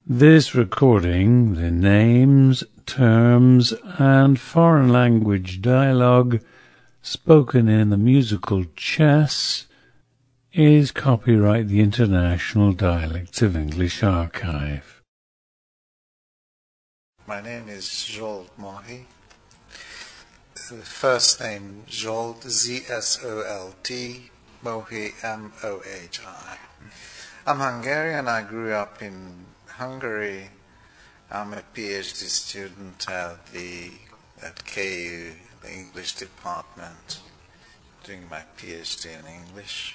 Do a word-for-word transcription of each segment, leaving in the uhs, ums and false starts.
This recording, the names, terms, and foreign language dialogue spoken in the musical Chess is copyright the International Dialects of English Archive. My name is Zsolt Mohi. First name Zsolt, Z S O L T, Mohi, M O H I. I'm Hungarian. I grew up in Hungary. I'm a PhD student at the at K U, the English department, doing my PhD in English.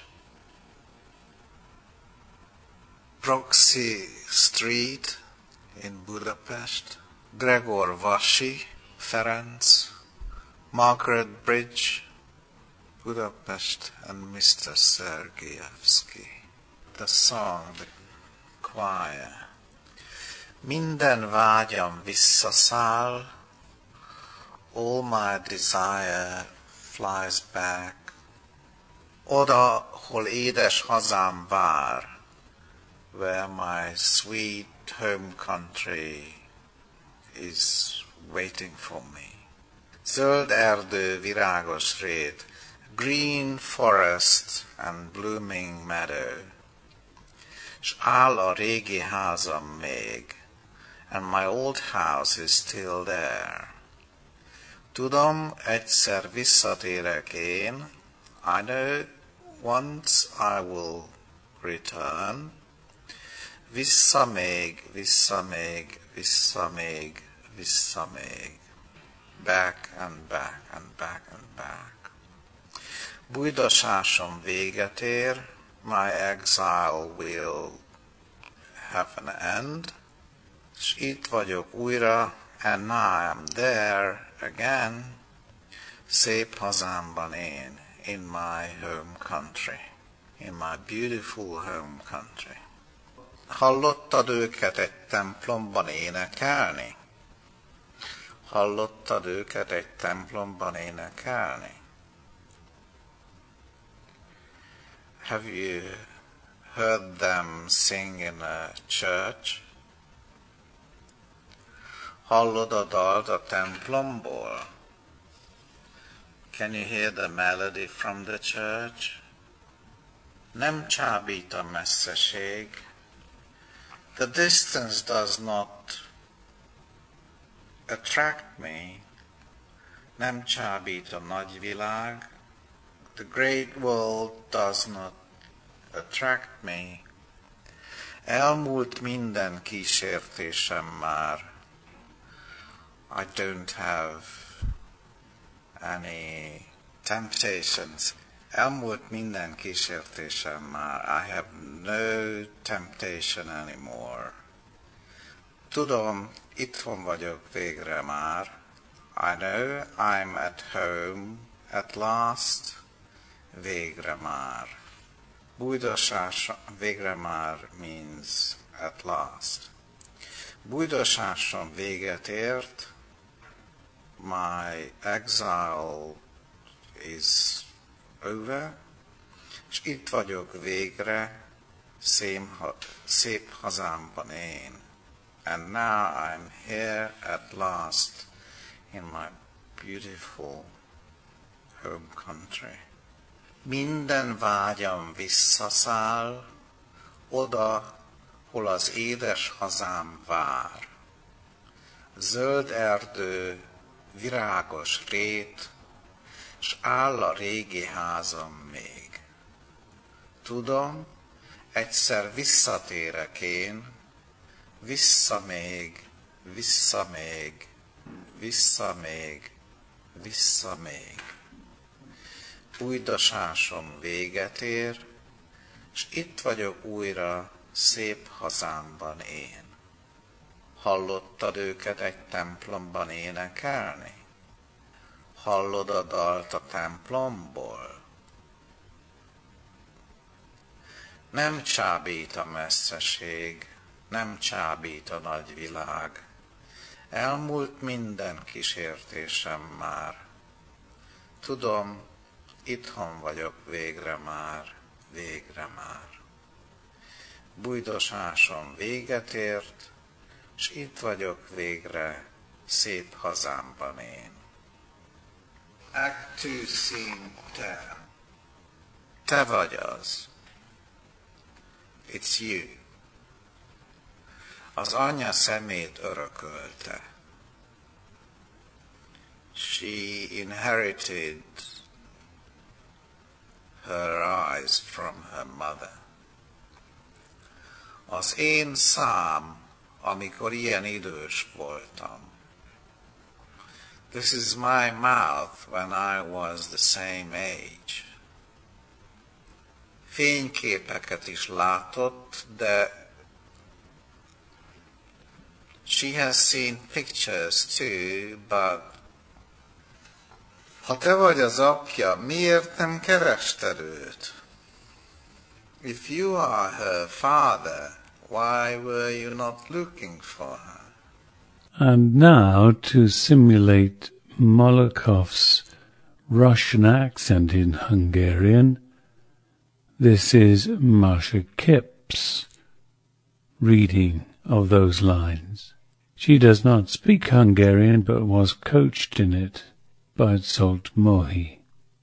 Proxy Street in Budapest, Gregor Vassi, Ferenc, Margaret Bridge, Budapest, and Mister Sergeyevsky. The song, the choir. Minden vágyam visszaszáll, all my desire flies back. Oda, hol édes hazám vár, where my sweet home country is waiting for me. Zöld erdő, virágos rét, green forest and blooming meadow. S áll a régi házam még, and my old house is still there. Tudom, egyszer visszatérek én, I know once I will return. Vissza még, vissza még, vissza még, vissza még. Back and back and back and back. Bújdasásom véget ér, my exile will have an end. És itt vagyok újra, and now I am there again. Szép hazámban én, in my home country, in my beautiful home country. Hallottad őket egy templomban énekelni? Hallottad őket egy templomban énekelni? Have you heard them sing in a church? Hallod a dalt a templomból? Can you hear the melody from the church? Nem csábít a messzeség. The distance does not attract me. Nem csábít a nagyvilág. The great world does not attract me. Elmúlt minden kísértésem már. I don't have any temptations. Elmúlt minden kísértésem már. I have no temptation anymore. Tudom, itthon vagyok végre már. I know I'm at home at last. Végre már. Bújdasásom, végre már means at last. Bújdasásom véget ért. My exile is over. És itt vagyok végre, szép, szép hazámban én. And now I'm here at last in my beautiful home country. Minden vágyam visszaszáll, oda, hol az édes hazám vár. Zöld erdő, virágos rét, s áll a régi házam még. Tudom, egyszer visszatérek én, vissza még, vissza még, vissza még, vissza még. Bújdasásom véget ér, s itt vagyok újra szép hazámban én. Hallottad őket egy templomban énekelni? Hallod a dalt a templomból? Nem csábít a messzeség, nem csábít a nagyvilág. Elmúlt minden kísértésem már. Tudom, itthon vagyok végre már, végre már. Bújdosásom véget ért, s itt vagyok végre szép hazámban én. Act two, Scene ten. Te vagy az. It's you. Az anyja szemét örökölte. She inherited her eyes from her mother. Az én szám, amikor ilyen idős voltam. This is my mouth when I was the same age. Fényképeket is látott, de she has seen pictures too, but ha te vagy az apja, miért nem kerested őt? If you are her father, why were you not looking for her? And now, to simulate Molokov's Russian accent in Hungarian, this is Masha Kipps reading of those lines. She does not speak Hungarian, but was coached in it by Zsolt Mohi.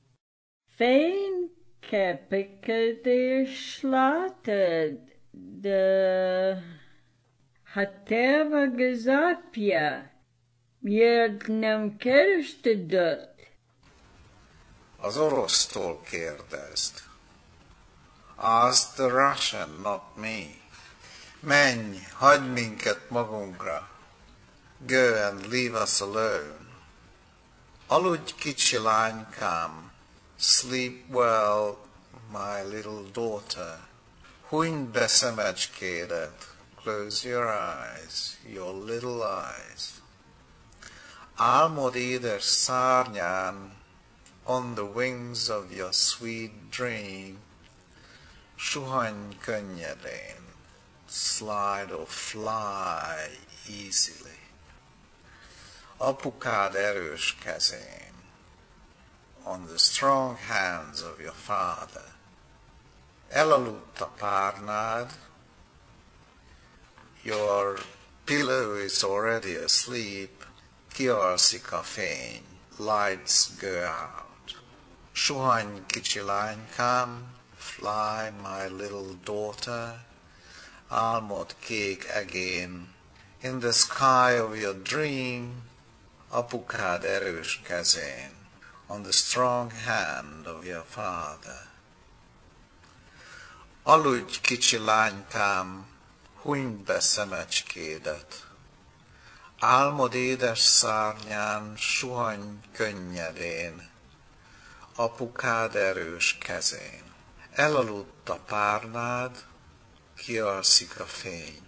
Fényképeket is látod, de ha te vagy az apja, miért nem kerested őt? Az orosztól kérdezd. Ask the Russian, not me. Menj, hagyd minket magunkra. Go and leave us alone. Aludj, kicsi lánykám. Sleep well, my little daughter. Hunyd be szemecskédet. Close your eyes, your little eyes. Álmod édes szárnyán, on the wings of your sweet dream, suhanj könnyedén, slide or fly easily. Apukád erős kezén, on the strong hands of your father. Elaludt a párnád, your pillow is already asleep, kialszik a fény, lights go out. Suhanj, kicsi lánykám, fly, my little daughter, álmod kék egén, in the sky of your dream, apukád erős kezén, on the strong hand of your father. Aludj, kicsi lánykám, hunyd be szemecskédet. Álmod édes szárnyán, suhanj könnyedén, apukád erős kezén. Elaludt a párnád, kialszik a fény.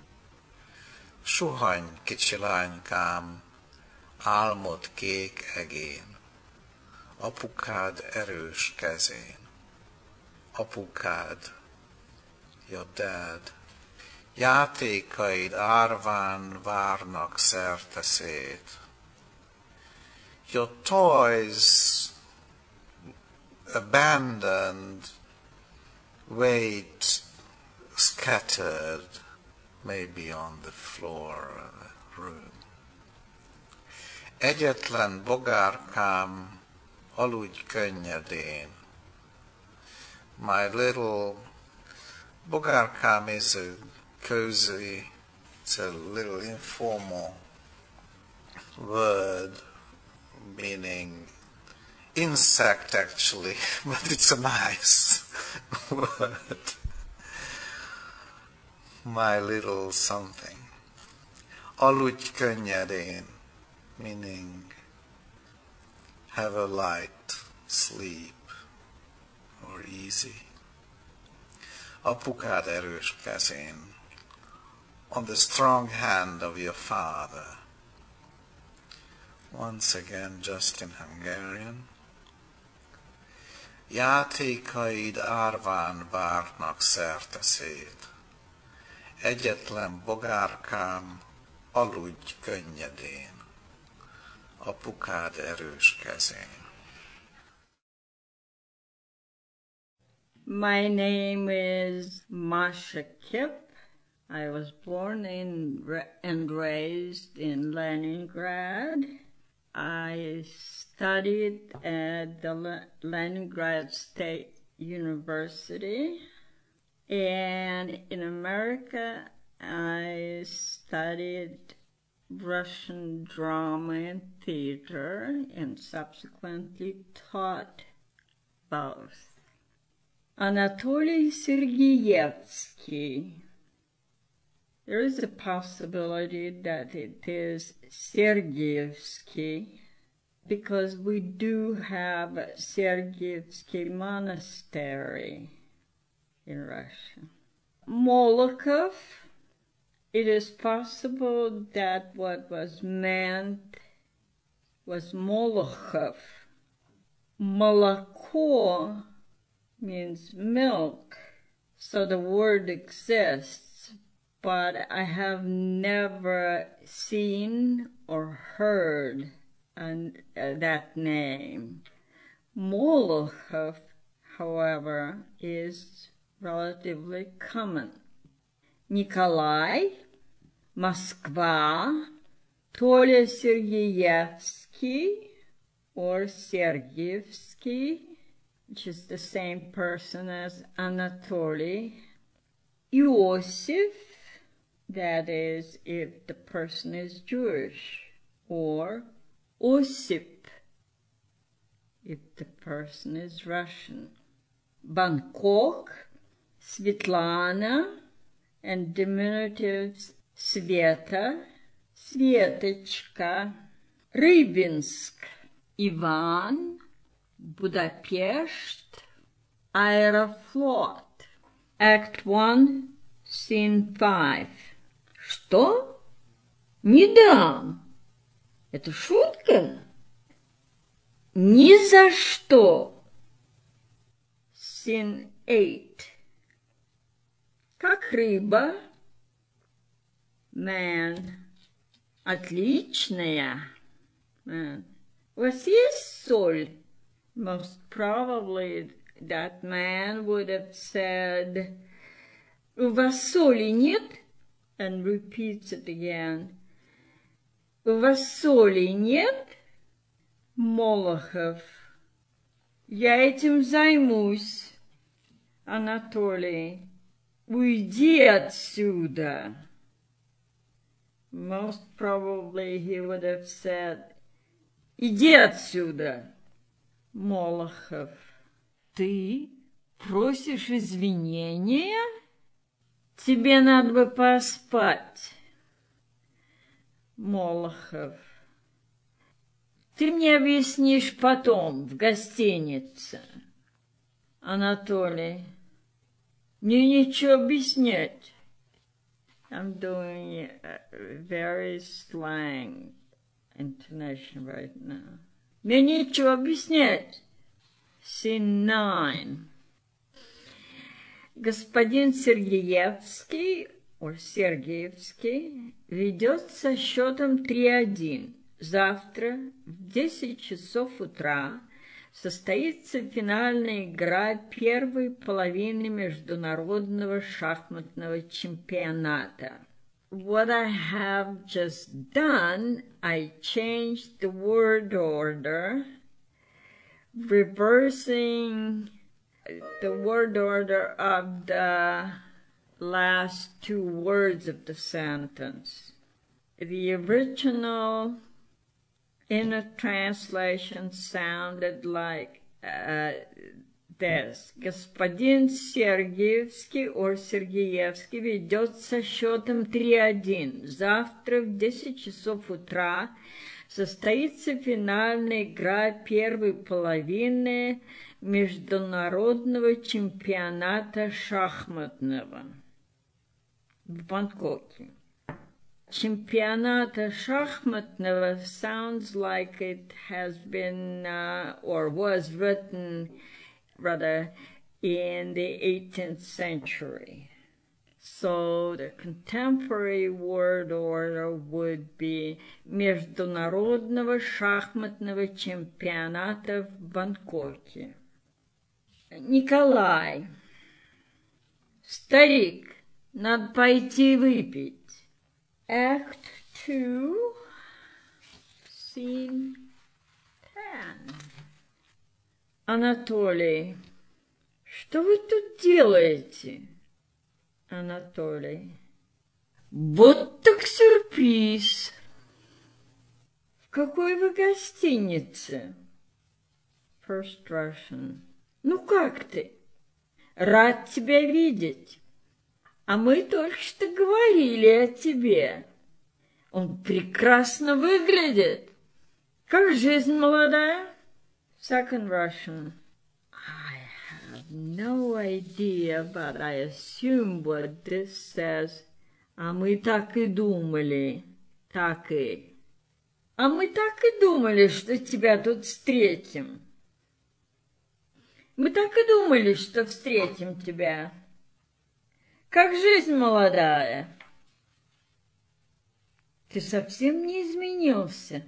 Suhanj, kicsi lánykám, álmod kék egén, apukád erős kezén. Apukád, your dad. Játékaid árván várnak szerteszét. Your toys abandoned, wait, scattered, maybe on the floor of the room. Egyetlen bogárkám, aludj könnyedén. My little bogárkám is a cozy, it's a little informal word meaning insect actually, but it's a nice word. My little something. Aludj könnyedén, meaning have a light sleep or easy. Apukád erős kezén, on the strong hand of your father. Once again, just in Hungarian. Játékaid árván várnak szerteszét. Egyetlen bogárkám, aludj könnyedén, apukád erős kezén. My name is Masha Kipp. I was born in and raised in Leningrad. I studied at the Leningrad State University. And in America, I studied Russian drama and theater and subsequently taught both. Anatoly Sergeyevsky. There is a possibility that it is Sergeyevsky because we do have a Sergeyevsky monastery in Russia. Molokov. It is possible that what was meant was Molokhov. Moloko means milk, so the word exists, but I have never seen or heard an, uh, that name. Molokhov, however, is relatively common. Nikolai, Moskva, Toля Sergeyevsky or Sergeyevsky, which is the same person as Anatoly. Iosif, that is if the person is Jewish, or Osip, if the person is Russian. Bangkok, Svetlana, and diminutives Sveta, Svetочка, Rybinsk, Ivan, Budapest, Aeroflot. Act one, Scene five. Что? Не дам. Это шутка? Ни за что. Scene eight. Как рыба. Man. Отличная. Man. У вас есть соль? Most probably that man would have said, У вас соли нет? And repeats it again. У вас соли нет? Молохов. Я этим займусь. Анатолий. Уйди отсюда. Most probably he would have said, Иди отсюда. Молохов. Ты просишь извинения? Тебе надо бы поспать. Молохов. Ты мне объяснишь потом, в гостинице. Анатолий. Мне нечего объяснять. I'm doing a very slang intonation right now. Мне нечего объяснять. Scene nine. Господин Сергеевский, or Сергеевский, ведет со счетом три один. Завтра в десять часов утра состоится финальная игра первой половины международного шахматного чемпионата. What I have just done, I changed the word order, reversing the word order of the last two words of the sentence. The original in a translation sounded like uh, this. Господин Сергеевский or Сергеевский ведет со счетом три один. Завтра в десять часов утра состоится финальная игра первой половины международного чемпионата шахматного в Бангкоке. Чемпионата шахматного sounds like it has been uh, or was written rather in the eighteenth century. So the contemporary word order would be Международного шахматного чемпионата в Бангкоке. Николай. Старик, Надо пойти выпить. Act two, scene ten. Анатолий. Что вы тут делаете? Анатолий. Вот так сюрприз. В какой вы гостинице? First Russian. Ну как ты? Рад тебя видеть. А мы только что говорили о тебе. Он прекрасно выглядит. Как жизнь молодая? Second Russian. I have no idea, but I assume what this says. А мы так и думали. Так и. А мы так и думали, что тебя тут встретим. Мы так и думали, что встретим тебя. Как жизнь молодая? Ты совсем не изменился.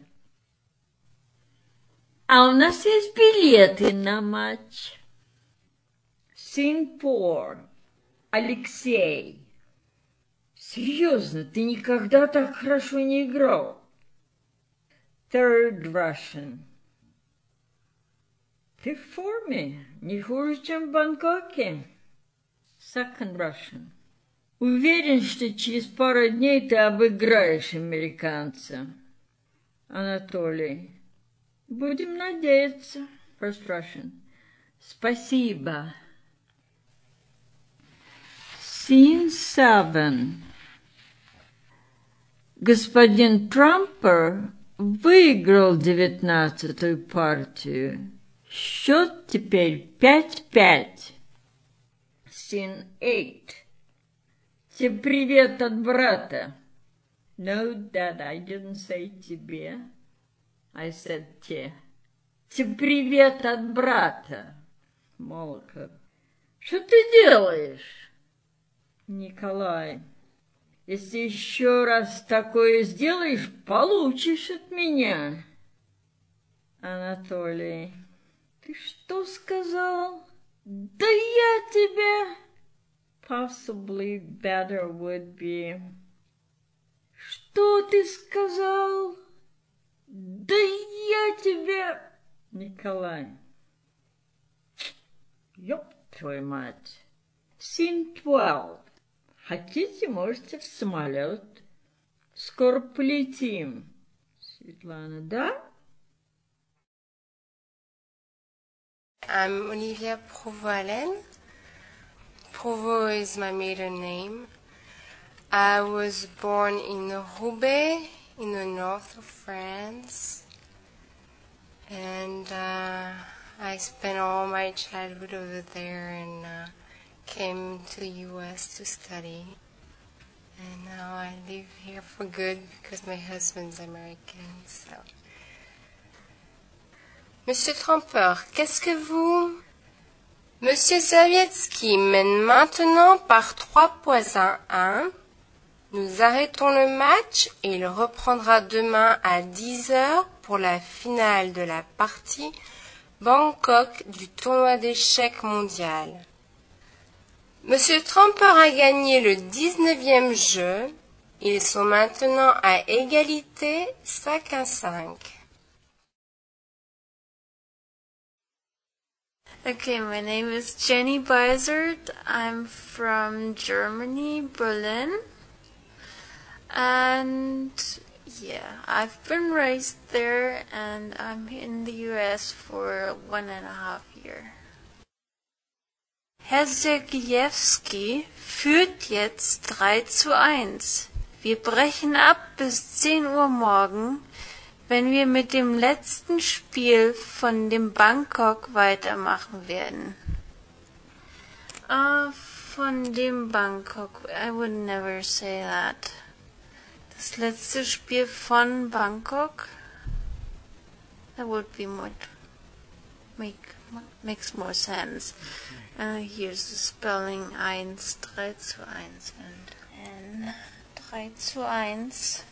А у нас есть билеты на матч. Scene four. Алексей. Серьезно, ты никогда так хорошо не играл. Third Russian. Ты в форме, не хуже, чем в Бангкоке. Second Russian. Уверен, что через пару дней ты обыграешь американца. Анатолий. Будем надеяться. First Russian. Спасибо. Scene seven. Господин Трампер выиграл девятнадцатую партию. Счет теперь пять-пять. Scene eight. Тебе привет от брата. No, Dad, I didn't say тебе. I said те. Тебе привет от брата. Молоков. Что ты делаешь? Николай. Если еще раз такое сделаешь, получишь от меня. Анатолий. Ты что сказал? Да я тебе... Possibly better would be... Что ты сказал? Да я тебе... Николай. Ёб твою мать. Scene twelve. Хотите, можете в самолет. Скоро полетим. Светлана, да? I'm Olivia Provost-Allen. Provost is my maiden name. I was born in Roubaix, in the north of France. And uh, I spent all my childhood over there and uh, came to the U S to study. And now I live here for good because my husband's American, so... Monsieur Tramper, qu'est-ce que vous... Monsieur Sovietsky mène maintenant par trois points à un. Nous arrêtons le match et il reprendra demain à dix heures pour la finale de la partie Bangkok du tournoi d'échecs mondial. Monsieur Tramper a gagné le dix-neuvième jeu. Ils sont maintenant à égalité cinq à cinq. Okay, my name is Jenny Beizert. I'm from Germany, Berlin. And yeah, I've been raised there and I'm in the U S for one and a half year. Herr Sergejewski führt jetzt drei zu eins. Wir brechen ab bis zehn Uhr morgen, wenn wir mit dem letzten Spiel von dem Bangkok weitermachen werden. Uh, von dem Bangkok, I would never say that. Das letzte Spiel von Bangkok, that would be more, make, makes more sense. Uh, here's the spelling eins, drei zu eins and N, drei zu eins.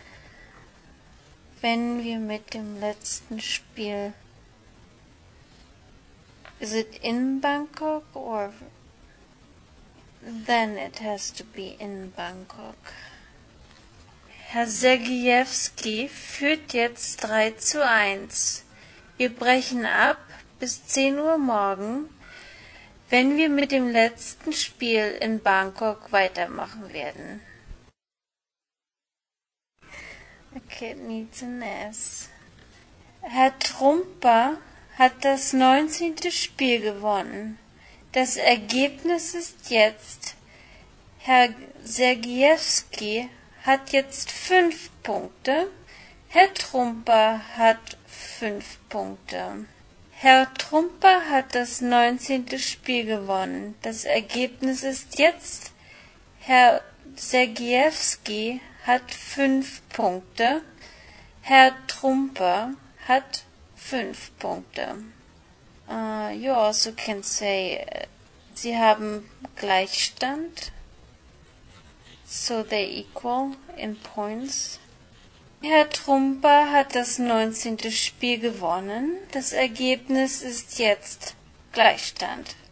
Wenn wir mit dem letzten Spiel... Is it in Bangkok or... then it has to be in Bangkok. Herr Sergejewski führt jetzt drei zu eins. Wir brechen ab bis zehn Uhr morgen, wenn wir mit dem letzten Spiel in Bangkok weitermachen werden. Okay, it needs an S. Herr Trumper hat das neunzehnte Spiel gewonnen. Das Ergebnis ist jetzt, Herr Sergejewski hat jetzt fünf Punkte, Herr Trumper hat fünf Punkte. Herr Trumper hat das neunzehnte Spiel gewonnen. Das Ergebnis ist jetzt, Herr Sergejewski hat fünf Punkte, Herr Trumper hat fünf Punkte. Uh, you also can say, uh, sie haben Gleichstand, so they equal in points. Herr Trumper hat das neunzehnte Spiel gewonnen. Das Ergebnis ist jetzt Gleichstand.